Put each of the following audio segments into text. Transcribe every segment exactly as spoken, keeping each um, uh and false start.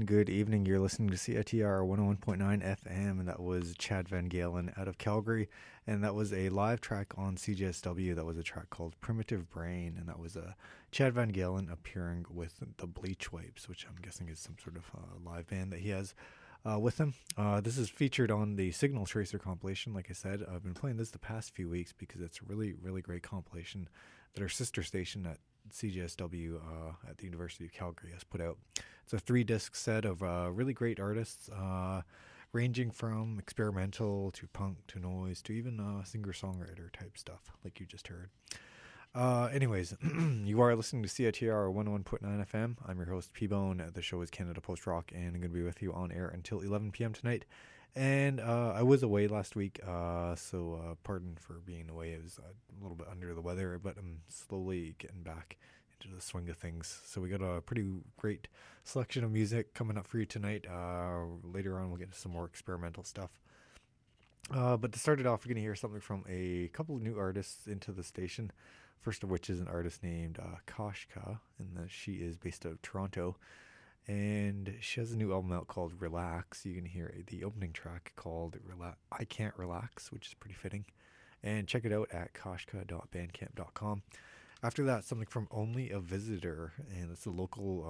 and good evening. You're listening to C I T R one oh one point nine F M, and that was Chad Van Galen out of Calgary, and that was a live track on C J S W. That was a track called Primitive Brain, and that was uh, Chad Van Galen appearing with the Bleach Wipes, which I'm guessing is some sort of uh, live band that he has uh, with him. Uh, this is featured on the Signal Tracer compilation. Like I said, I've been playing this the past few weeks because it's a really, really great compilation that our sister station at C J S W uh, at the University of Calgary has put out. It's a three-disc set of uh, really great artists, uh, ranging from experimental to punk to noise to even uh, singer-songwriter type stuff, like you just heard. Uh, anyways, you are listening to C I T R one oh one point nine F M. I'm your host, P-Bone. The show is Canada Post Rock, and I'm going to be with you on air until eleven p.m. tonight. And uh, I was away last week, uh, so uh, pardon for being away. I was uh, a little bit under the weather, but I'm slowly getting back into the swing of things. So we got a pretty great selection of music coming up for you tonight. Uh, later on, we'll get into some more experimental stuff. Uh, but to start it off, we're going to hear something from a couple of new artists into the station. First of which is an artist named uh, Kashka, and uh, she is based out of Toronto. And she has a new album out called Relax. You can hear the opening track called Rela- I Can't Relax, which is pretty fitting. And check it out at kashka dot bandcamp dot com. After that, something from Only a Visitor, and it's a local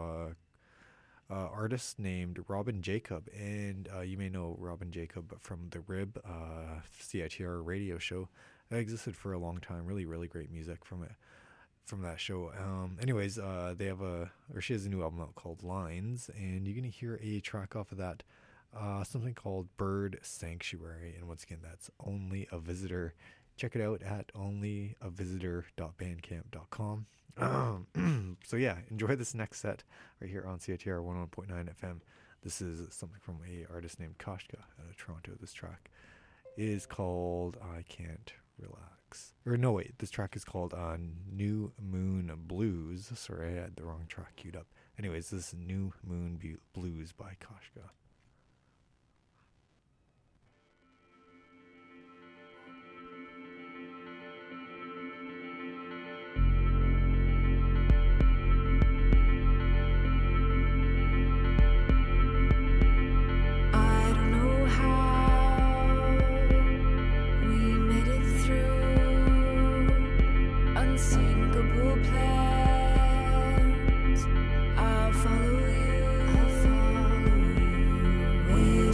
uh, uh, artist named Robin Jacob. And uh, you may know Robin Jacob from the Rib uh, C I T R radio show. It existed for a long time. Really, really great music from it. From that show. Um, anyways, uh, they have a, or she has a new album out called Lines, and you're going to hear a track off of that, uh, something called Bird Sanctuary, and once again, that's Only a Visitor. Check it out at only a visitor dot bandcamp dot com. Um, so yeah, enjoy this next set right here on C I T R one oh one point nine F M. This is something from a artist named Kashka out of Toronto. This track is called I Can't Relax. Or no, wait, this track is called uh, New Moon Blues. Sorry, I had the wrong track queued up. Anyways, this is New Moon Bu- Blues by Kashka. I'll follow you, I'll follow you.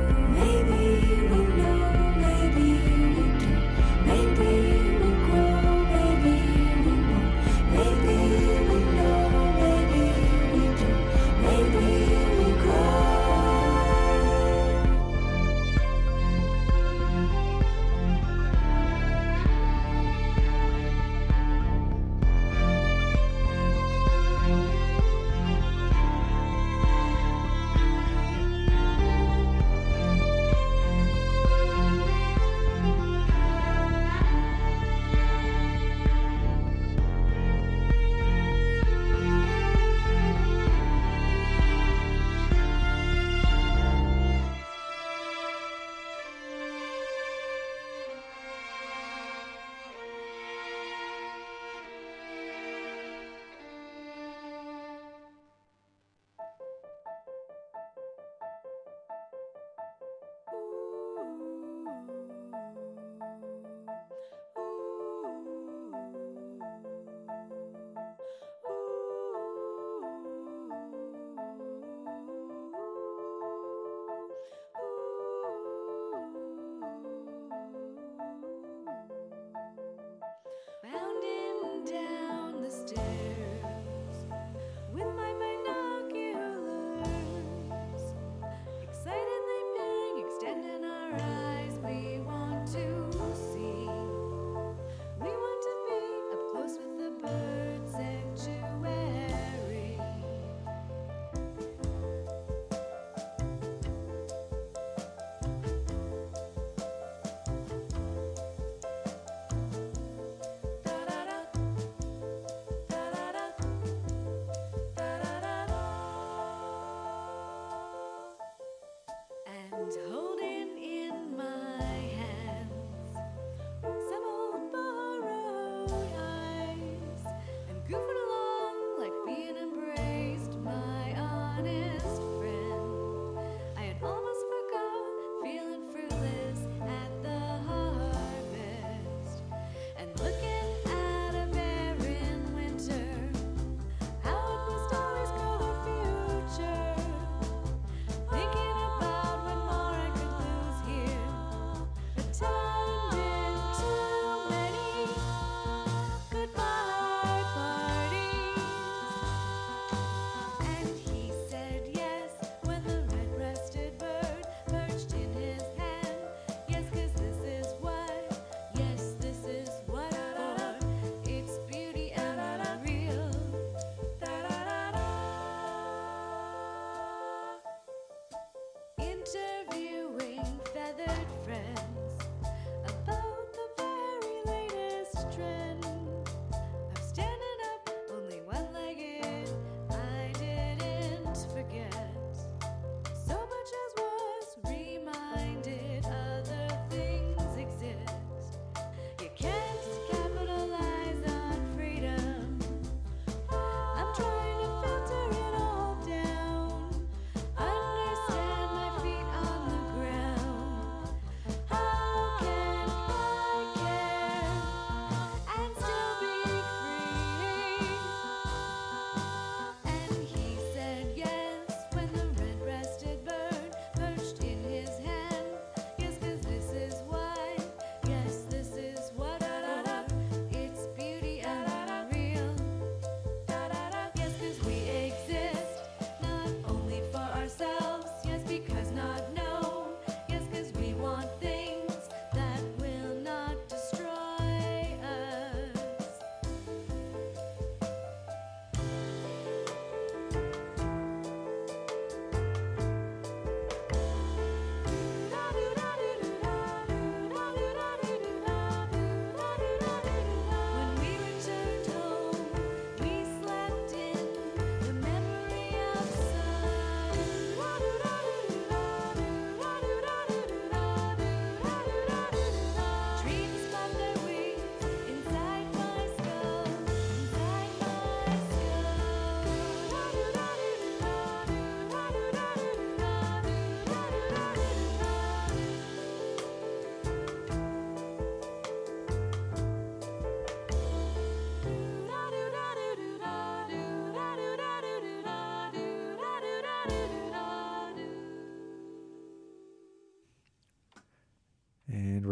Maybe we know, maybe we do, maybe we grow.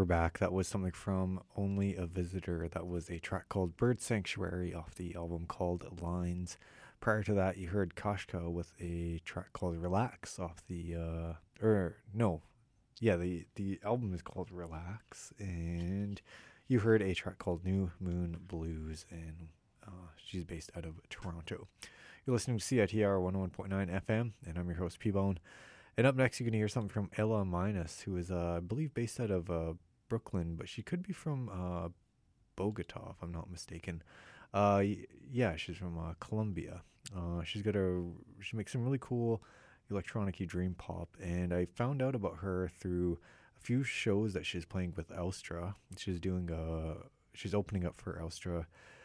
back. That was something from Only a Visitor. That was a track called Bird Sanctuary off the album called Lines. Prior to that, you heard Koshka with a track called Relax off the, uh, or no, yeah, the, the album is called Relax. And you heard a track called New Moon Blues, and uh, she's based out of Toronto. You're listening to C I T R one oh one point nine F M, and I'm your host, P-Bone. And up next, you're going to hear something from Ella Minus, who is, uh, I believe, based out of uh, Brooklyn, but she could be from uh, Bogota, if I'm not mistaken. Uh, yeah, she's from uh, Colombia. Uh, she's got a, she makes some really cool electronic-y dream pop, and I found out about her through a few shows that she's playing with Elstra. She's doing a, she's opening up for Elstra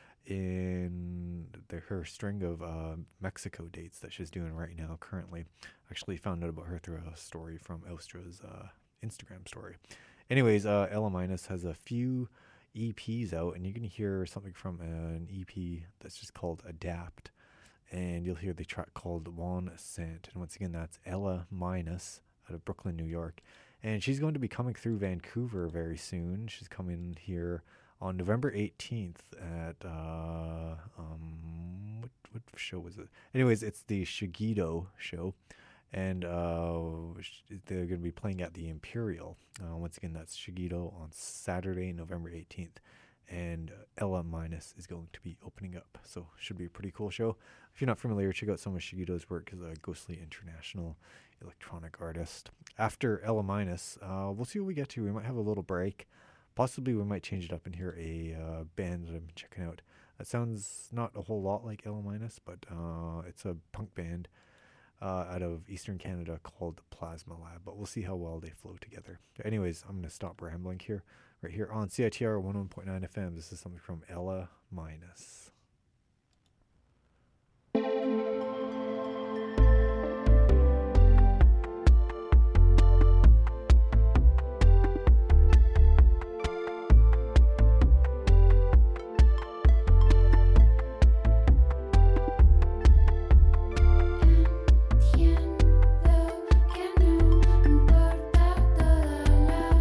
in the, her string of uh, Mexico dates that she's doing right now currently. Actually found out about her through a story from Elstra's uh, Instagram story. Anyways, uh, Ella Minus has a few E Ps out, and you can hear something from an E P that's just called Adapt, and you'll hear the track called Juan Sant. And once again, that's Ella Minus out of Brooklyn, New York, and she's going to be coming through Vancouver very soon. She's coming here on November eighteenth at, uh, um, what, what show was it? Anyways, it's the Shigido show, and uh, they're going to be playing at the Imperial. Uh, once again, that's Shigido on Saturday, November eighteenth, and Ella Minus is going to be opening up, so should be a pretty cool show. If you're not familiar, check out some of Shigido's work as a Ghostly International electronic artist. After Ella Minus, uh, we'll see what we get to. We might have a little break. Possibly we might change it up and hear a uh, band that I've been checking out. That sounds not a whole lot like Ella Minus, but uh, it's a punk band uh, out of Eastern Canada called Plasma Lab. But we'll see how well they flow together. Anyways, I'm going to stop rambling here. Right here on C I T R one oh one point nine F M. This is something from Ella Minus.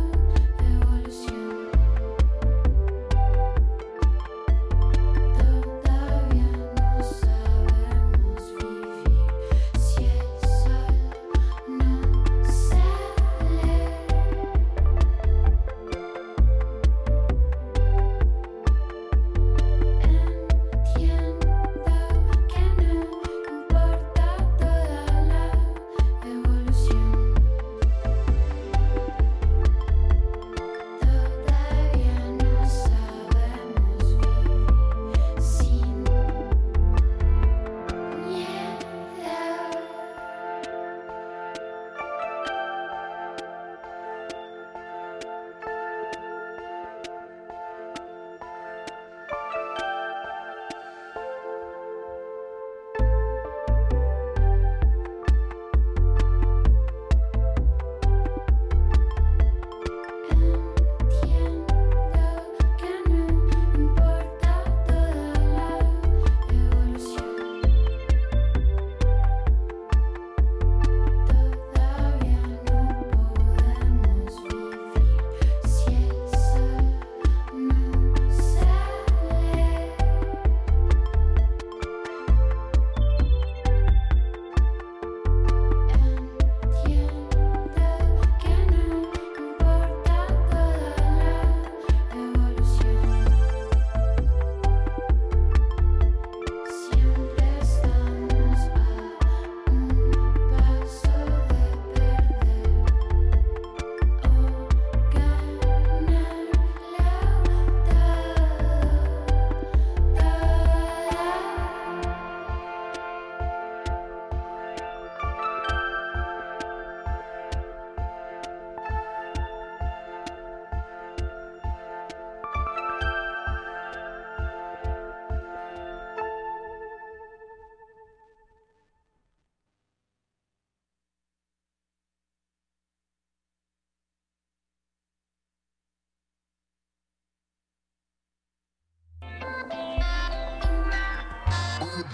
Evolución.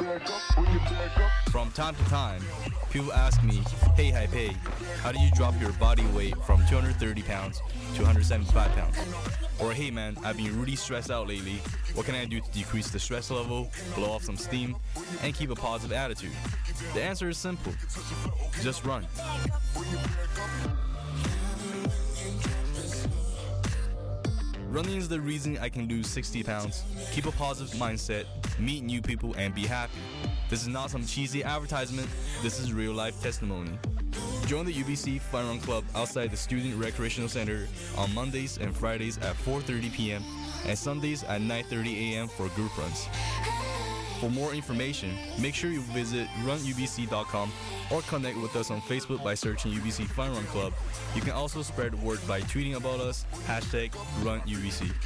From time to time, people ask me, hey Haipei, how do you drop your body weight from two hundred thirty pounds to one hundred seventy-five pounds? Or hey man, I've been really stressed out lately. What can I do to decrease the stress level, blow off some steam, and keep a positive attitude? The answer is simple. Just run. Running is the reason I can lose sixty pounds, keep a positive mindset, meet new people, and be happy. This is not some cheesy advertisement, this is real life testimony. Join the U B C Fun Run Club outside the Student Recreational Center on Mondays and Fridays at four thirty p.m. and Sundays at nine thirty a.m. for group runs. For more information, make sure you visit run U B C dot com or connect with us on Facebook by searching U B C Fun Run Club. You can also spread word by tweeting about us, hashtag run U B C.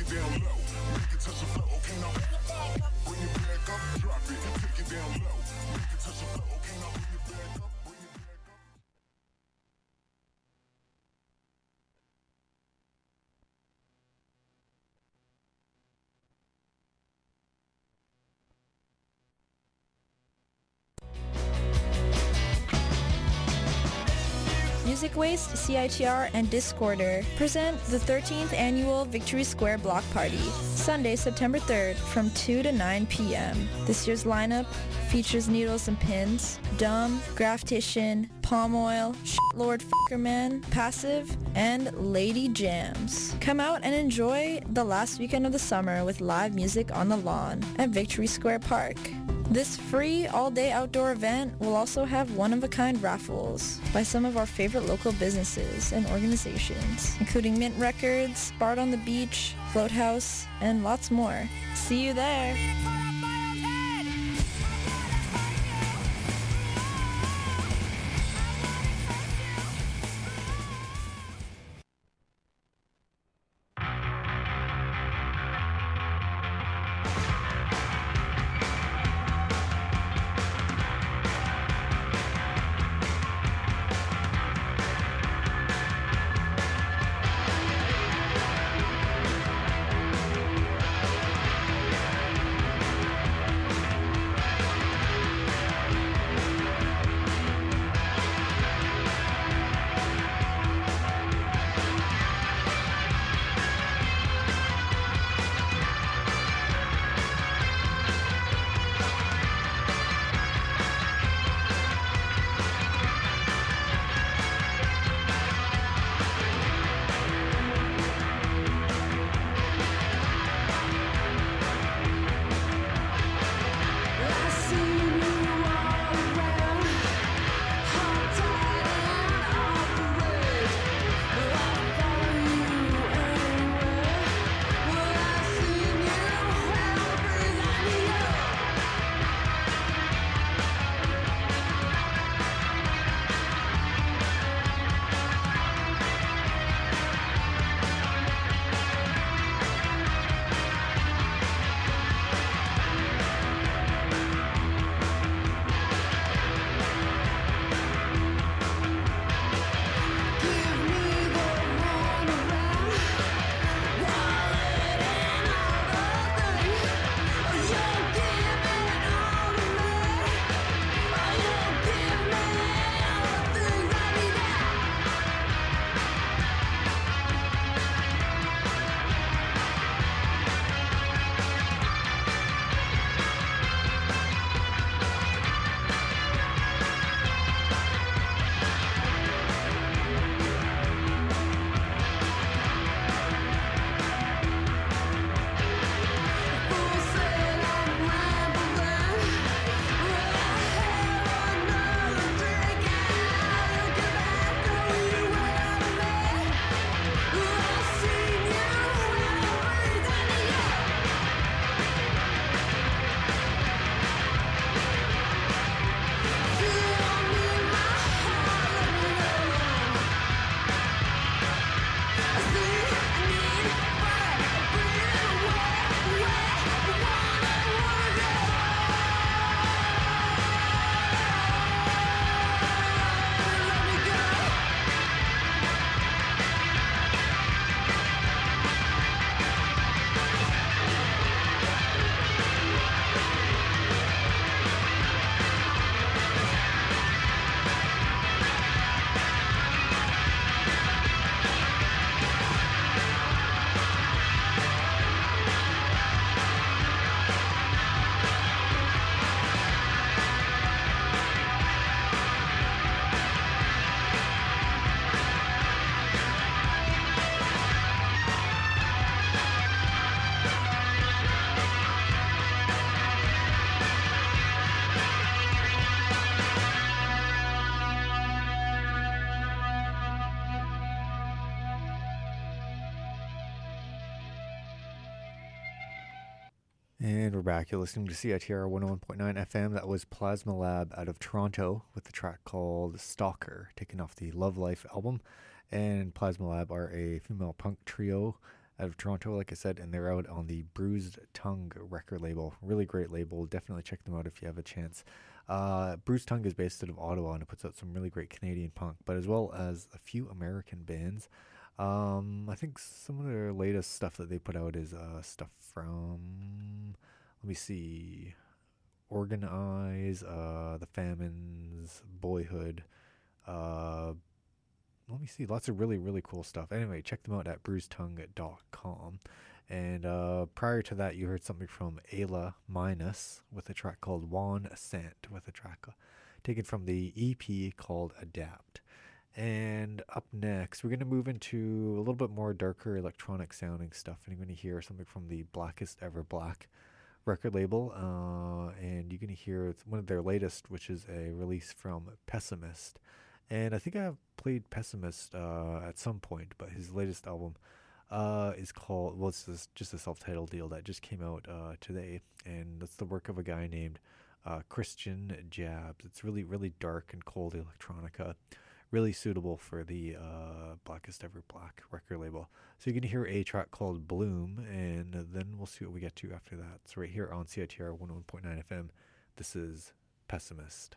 Music Waste, C I T R, and Discorder present the thirteenth Annual Victory Square Block Party, Sunday, September third, from two to nine p.m. This year's lineup features Needles and Pins, Dumb, Graftician, Palm Oil, Lord Fuckerman, Passive, and Lady Jams. Come out and enjoy the last weekend of the summer with live music on the lawn at Victory Square Park. This free all-day outdoor event will also have one-of-a-kind raffles by some of our favorite local businesses and organizations, including Mint Records, Bard on the Beach, Float House, and lots more. See you there! And we're back. You're listening to C I T R one oh one point nine F M. That was Plasma Lab out of Toronto with the track called Stalker, taken off the Love Life album. And Plasma Lab are a female punk trio out of Toronto, like I said, and they're out on the Bruised Tongue record label. Really great label. Definitely check them out if you have a chance. Uh, Bruised Tongue is based out of Ottawa, and it puts out some really great Canadian punk, but as well as a few American bands. Um, I think some of their latest stuff that they put out is uh, stuff from, let me see, Organize, uh, The Famines, Boyhood, uh, let me see, lots of really, really cool stuff. Anyway, check them out at bruised tongue dot com. And uh, prior to that, you heard something from Ayla Minus with a track called Juan Ascent, with a track uh, taken from the E P called Adapt. And up next, we're going to move into a little bit more darker electronic sounding stuff. And you're going to hear something from the Blackest Ever Black record label. Uh, and you're going to hear one of their latest, which is a release from Pessimist. And I think I've played Pessimist uh, at some point, but his latest album uh, is called, well, it's this, just a self-titled deal that just came out uh, today. And that's the work of a guy named uh, Christian Jabs. It's really, really dark and cold electronica. Really suitable for the uh, Blackest Ever Black record label. So you're going to hear a track called Bloom, and then we'll see what we get to after that. So right here on C I T R one oh one point nine F M, this is Pessimist.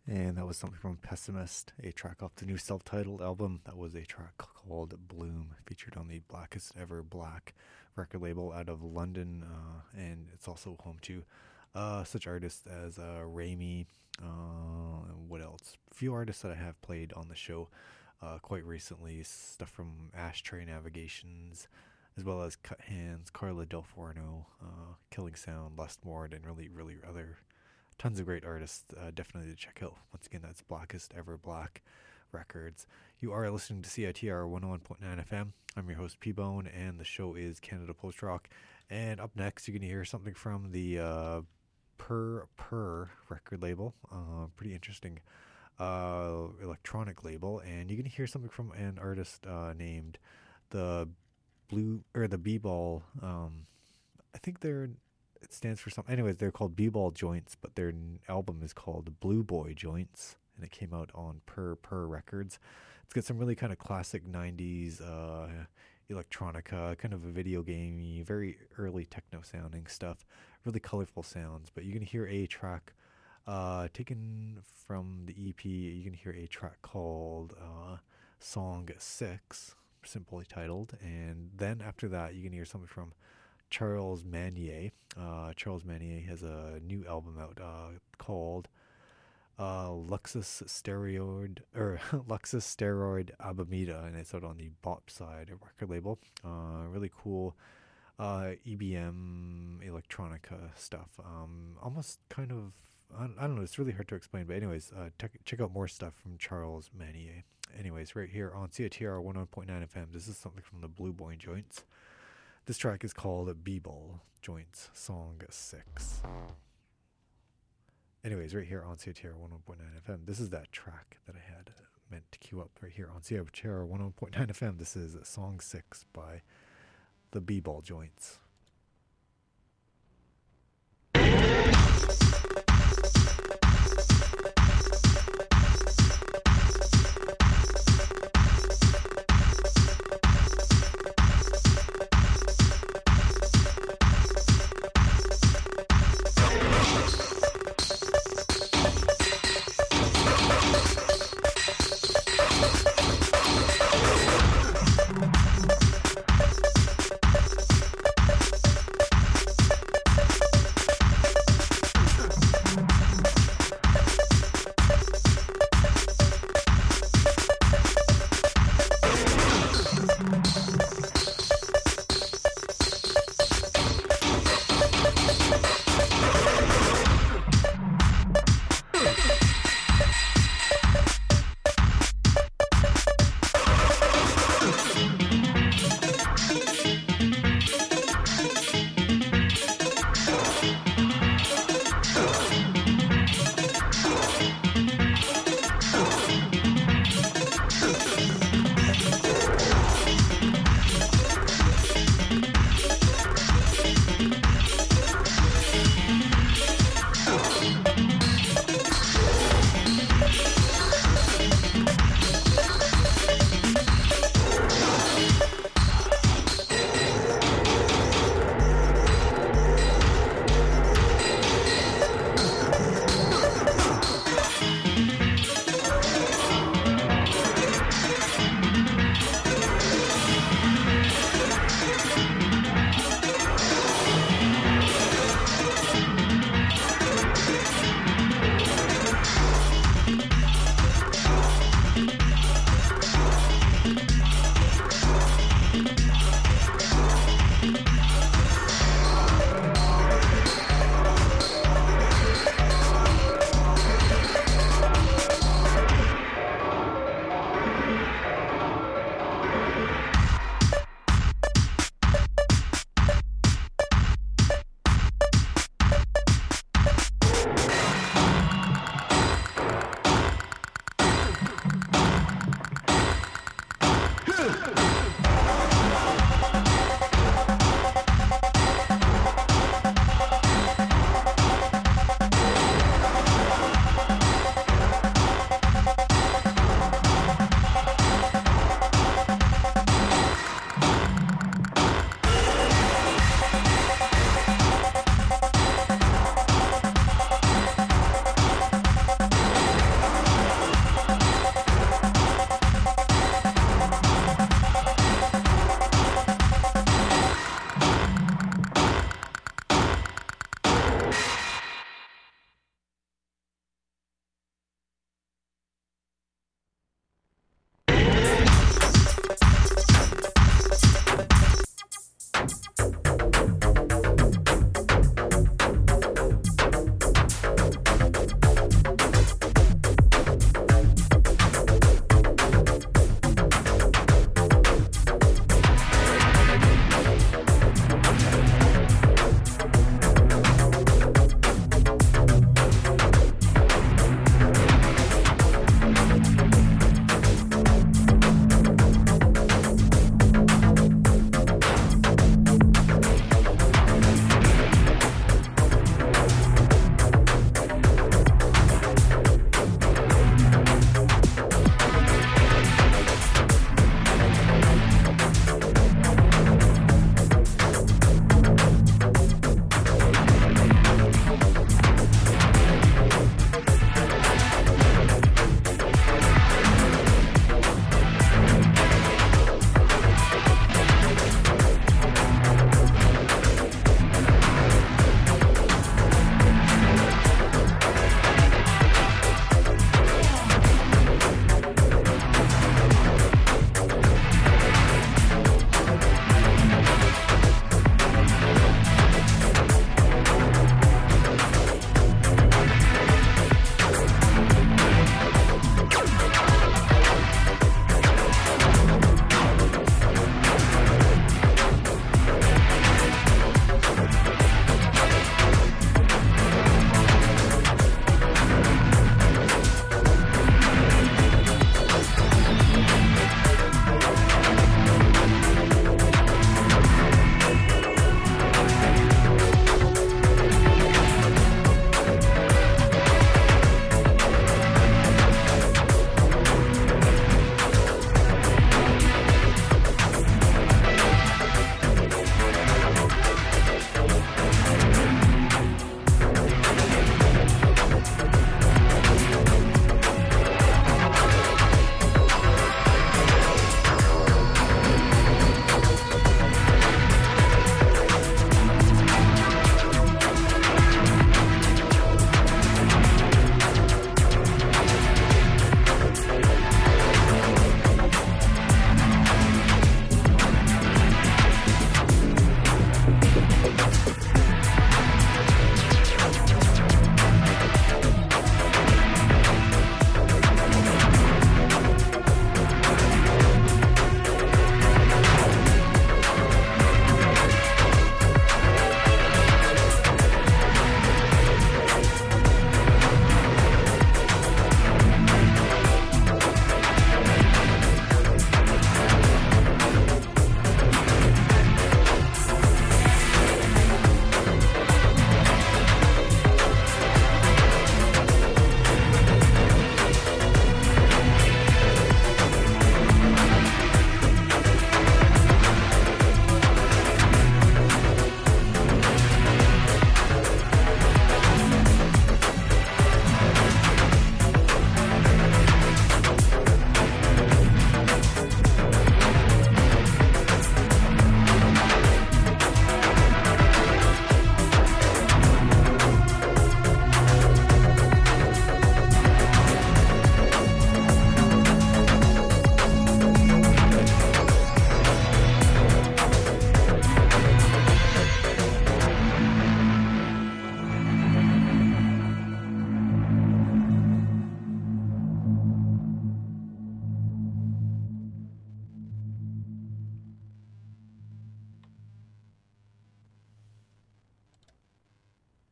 And that was something from Pessimist, a track off the new self-titled album. That was a track called Bloom, featured on the Blackest Ever Black record label out of London. Uh, and it's also home to uh, such artists as uh, Raimi. Uh, what else? A few artists that I have played on the show uh, quite recently. Stuff from Ashtray Navigations, as well as Cut Hands, Carla Del Forno, uh, Killing Sound, Lustmord, and really, really other tons of great artists, uh, definitely to check out. Once again, that's Blackest Ever Black Records. You are listening to C I T R one oh one point nine F M. I'm your host, P-Bone, and the show is Canada Post Rock. And up next, you're going to hear something from the uh, Per Per record label. Uh, pretty interesting uh, electronic label. And you're going to hear something from an artist uh, named the Blue, or the B-Ball. Um, I think they're... It stands for something. Anyways, they're called B-Ball Joints, but their n- album is called Blue Boy Joints, and it came out on Per Per Records. It's got some really kind of classic nineties uh, electronica, kind of a video gamey, very early techno sounding stuff, really colorful sounds. But you're going to hear a track uh, taken from the E P. You're going to hear a track called uh, Song six, simply titled. And then after that, you're going to hear something from Charles Manier. Uh, Charles Manier has a new album out uh, called uh, Luxus Steroid or Luxus Steroid Abamida, and it's out on the Bop Side record label. Uh, really cool uh, E B M electronica stuff. Um, almost kind of I don't, I don't know. It's really hard to explain, but anyways, uh, te- check out more stuff from Charles Manier. Anyways, right here on C I T R one oh one point nine F M. This is something from the Blue Boy Joints. This track is called B-Ball Joints, Song six. Anyways, right here on C I T R one oh one point nine F M, this is that track that I had meant to queue up right here on C I T R one oh one point nine F M. This is Song six by the B-Ball Joints.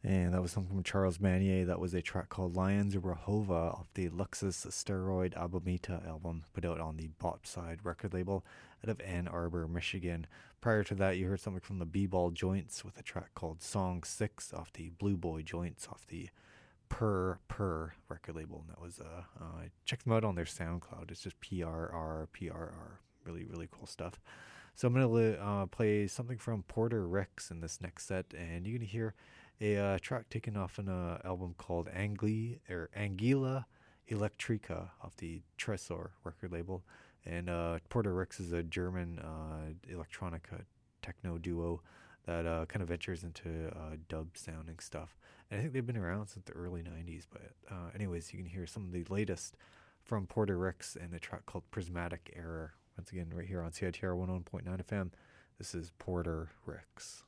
And that was something from Charles Manier. That was a track called Lions Rahova off the Luxus Steroid Albumita album, put out on the Bot Side record label out of Ann Arbor, Michigan. Prior to that, you heard something from the B-Ball Joints with a track called Song six off the Blue Boy Joints off the Purr Purr record label. And that was, uh, uh, check them out on their SoundCloud. It's just P R R P R R. Really, really cool stuff. So I'm going to uh, play something from Porter Ricks in this next set, and you're going to hear a uh, track taken off an uh, album called Angli or Anguilla Electrica off the Tresor record label. And uh, Porter Ricks is a German uh, electronica techno duo that uh, kind of ventures into uh, dub sounding stuff. And I think they've been around since the early nineties. But uh, anyways, you can hear some of the latest from Porter Ricks and a track called Prismatic Error. Once again, right here on C I T R one oh one point nine F M, this is Porter Ricks.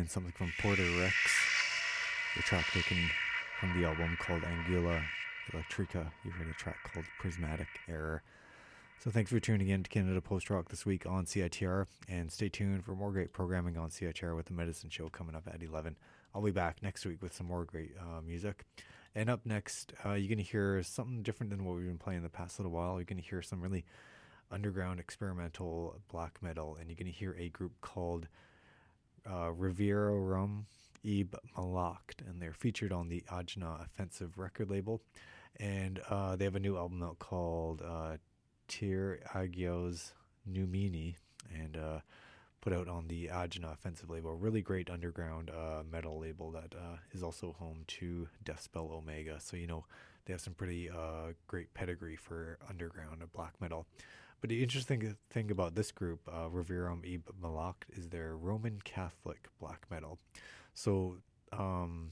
in something from Porter Ricks, the track taken from the album called Angula Electrica. You heard a track called Prismatic Error. So thanks for tuning in to Canada Post Rock this week on C I T R, and stay tuned for more great programming on C I T R with the Medicine Show coming up at eleven. I'll be back next week with some more great uh, music. And up next, uh, you're going to hear something different than what we've been playing the past little while. You're going to hear some really underground experimental black metal, and you're going to hear a group called uh, Riviera Rum Ib Malakt, and they're featured on the Ajna Offensive record label. And uh, they have a new album out called uh, Tir Agios Numini, and uh, put out on the Ajna Offensive label. Really great underground uh, metal label that uh, is also home to Deathspell Omega. So, you know, they have some pretty uh, great pedigree for underground black metal. But the interesting thing about this group, uh, Reverum Ib Malakt, is they're Roman Catholic black metal. So um,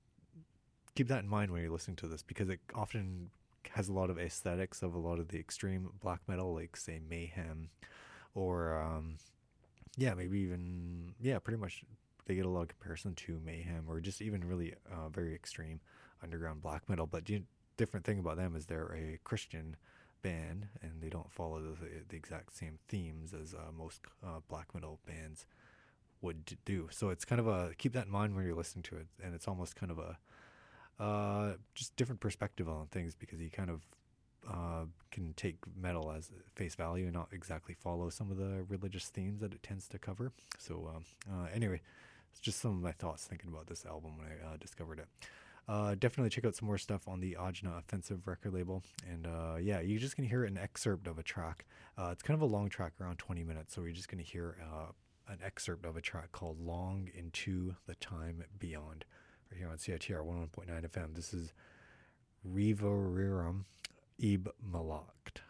keep that in mind when you're listening to this, because it often has a lot of aesthetics of a lot of the extreme black metal, like, say, Mayhem, or, um, yeah, maybe even, yeah, pretty much they get a lot of comparison to Mayhem, or just even really uh, very extreme underground black metal. But the different thing about them is they're a Christian band, and they don't follow the, the exact same themes as uh, most uh, black metal bands would d- do. So it's kind of a, keep that in mind when you're listening to it, and it's almost kind of a uh, just different perspective on things, because you kind of uh, can take metal as face value and not exactly follow some of the religious themes that it tends to cover. So um, uh, anyway, it's just some of my thoughts thinking about this album when I uh, discovered it. Uh, definitely check out some more stuff on the Ajna Offensive record label. And uh, yeah, you're just going to hear an excerpt of a track. Uh, it's kind of a long track, around twenty minutes. So you're just going to hear uh, an excerpt of a track called Long Into the Time Beyond. Right here on C I T R one oh one point nine F M. This is Reverum Ib Malakt.